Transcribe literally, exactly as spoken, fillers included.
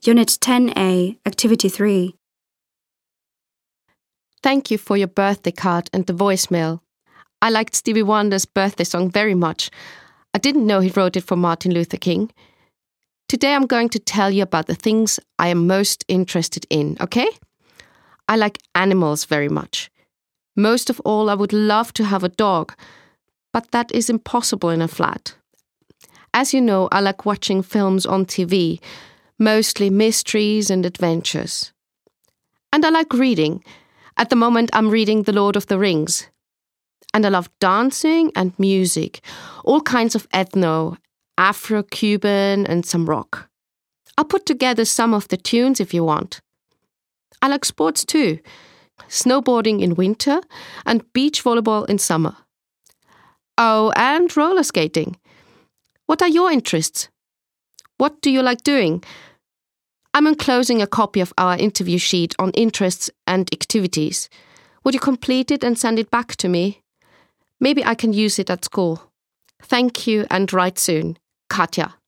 Unit ten A, Activity three. Thank you for your birthday card and the voicemail. I liked Stevie Wonder's birthday song very much. I didn't know he wrote it for Martin Luther King. Today I'm going to tell you about the things I am most interested in, okay? I like animals very much. Most of all, I would love to have a dog, but that is impossible in a flat. As you know, I like watching films on T V, mostly mysteries and adventures. And I like reading. At the moment, I'm reading The Lord of the Rings. And I love dancing and music, all kinds of ethno, Afro-Cuban and some rock. I'll put together some of the tunes if you want. I like sports too, snowboarding in winter and beach volleyball in summer. Oh, and roller skating. What are your interests? What do you like doing? I'm enclosing a copy of our interview sheet on interests and activities. Would you complete it and send it back to me? Maybe I can use it at school. Thank you and write soon. Katja.